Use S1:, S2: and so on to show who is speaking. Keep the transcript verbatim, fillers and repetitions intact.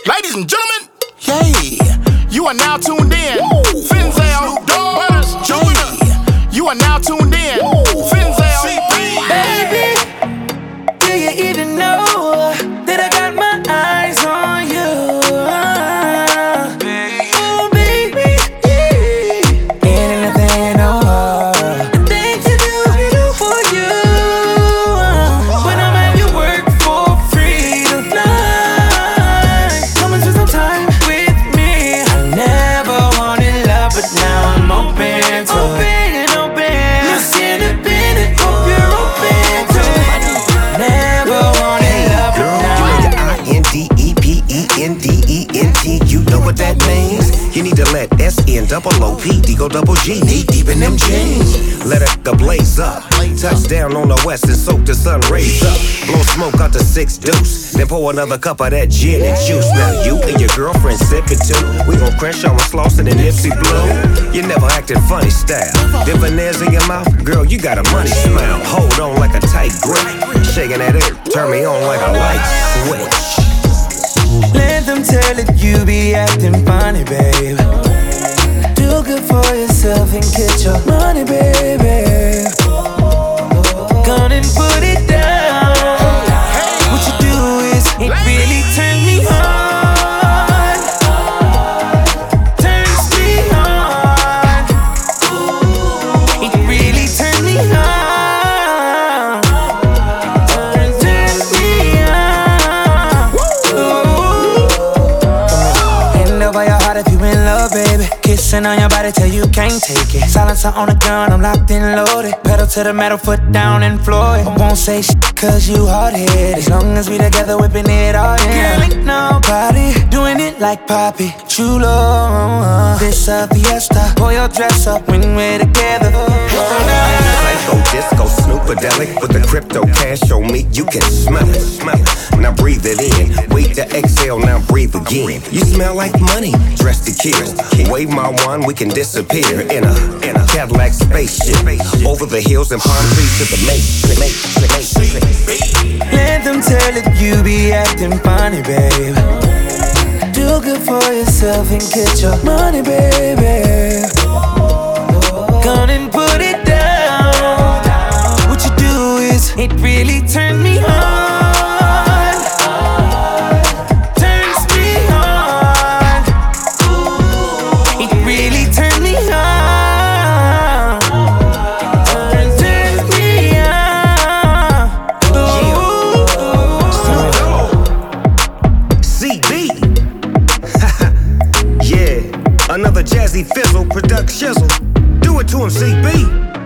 S1: Ladies and gentlemen, yay, you are now tuned in. Woo. Finzel, Butters, Jupiter. You are now tuned in. Woo. Finzel, C P.
S2: Baby, do you even know that I got my eyes on you? Oh, baby, yeah. Ain't anything I know. The things you do, I do for you. When I'm at your work for free tonight, come and spend some time with me. I never wanted love, but now I'm open to it. Open, Miss Independent, hope you're open to it. Never wanted love, but now
S3: you make the I N D E P E N D E N T. You know what that means? You need to let S N double O P D go double G knee deep in them jeans. Let it go blaze up. Touchdown on the west and soak the sun rays up. Blow smoke out the six deuce. Then pour another cup of that gin and juice. Now you and your girlfriend sip it too. We gon' crash on Slauson and Nipsey Blue. You never acted funny style. Them veneers in your mouth, girl, you got a money smile. Hold on like a tight grip. Shaking that air, turn me on like a light switch.
S2: let them tell it you be acting funny, babe. Do good for yourself and get your money, baby. Gone and put it down. What you do is, it really turns me on. Turns me on. It really turns me on. Turns me on. Hand over your heart if you in love, baby. Kissing on your body till you can't take it. Silencer on the gun, I'm locked and loaded. Pedal to the metal, foot down and floor it. I won't say shit cause you hard-headed. As long as we together, whipping it all in. Girl, ain't nobody doing it like Poppy. True love, this a fiesta. Pull your dress up when we're together.
S3: Psycho, disco, snoopadelic. With the crypto cash on me, you can smell it, smell it. Now breathe it in. Wait to exhale, now breathe again. You smell like money, dressed to kill. Wave my wand, we can disappear in a in a Cadillac spaceship over the hills and palm trees to the matrix.
S2: Let them tell it you be acting funny, babe. Do good for yourself and get your money, baby. Gone and put it down. What you do is, it really turns me on. Turns me on. It really turns me on. Turns me on.
S3: C B. Yeah, another Jazzy Fizzle production. Do it to him, C B.